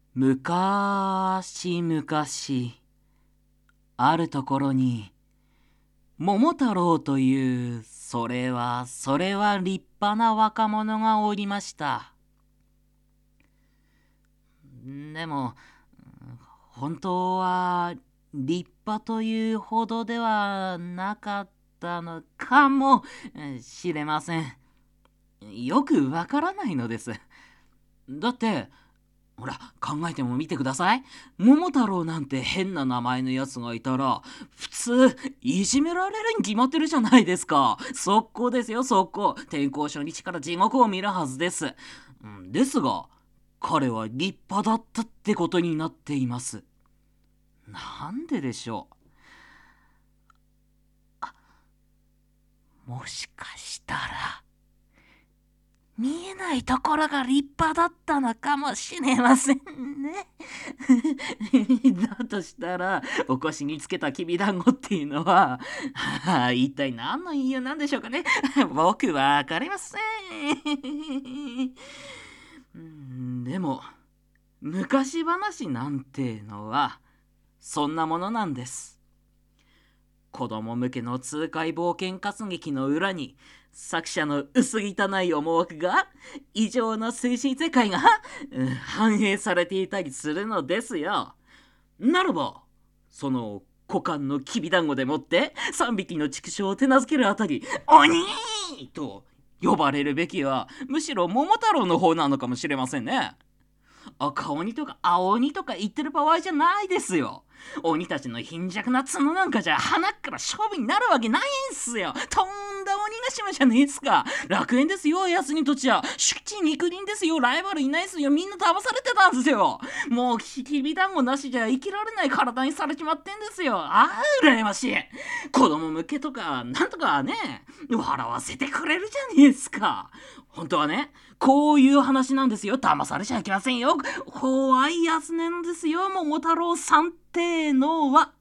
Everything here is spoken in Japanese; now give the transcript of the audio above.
むかしむかし、あるところに、桃太郎という、それは立派な若者がおりました。でも、本当は立派というほどではなかったのかもしれません。よくわからないのです。だって、ほら、考えてもみてください。桃太郎なんて変な名前のやつがいたら、普通、いじめられるに決まってるじゃないですか。速攻ですよ、速攻。転校初日から地獄を見るはずです。ですが、彼は立派だったってことになっています。なんででしょう。もしかしたら、見えないところが立派だったのかもしれませんね。だとしたら、お腰につけたきびだんごっていうのは、一体何の意味なんでしょうかね。僕はわかりません。でも、昔話なんてのは、そんなものなんです。子供向けの痛快冒険活劇の裏に作者の薄汚い思惑が異常な精神世界が反映されていたりするのですよ。ならばその股間のきびだんごでもって3匹の畜生を手なずけるあたり鬼と呼ばれるべきはむしろ桃太郎の方なのかもしれませんね。赤鬼とか青鬼とか言ってる場合じゃないですよ。鬼たちの貧弱な角なんかじゃ鼻から勝負になるわけないんすよ。とんだ鬼ヶ島じゃねえっすか。楽園ですよ、休みとちゃ。敷地肉林ですよ、ライバルいないっすよ。みんな騙されてたんですよ。もうきびだんごなしじゃ生きられない体にされちまってんですよ。羨ましい。子供向けとかなんとかね、笑わせてくれるじゃねえっすか。本当はね、こういう話なんですよ。騙されちゃいけませんよ。怖いやつなんですよ、桃太郎さんってのは。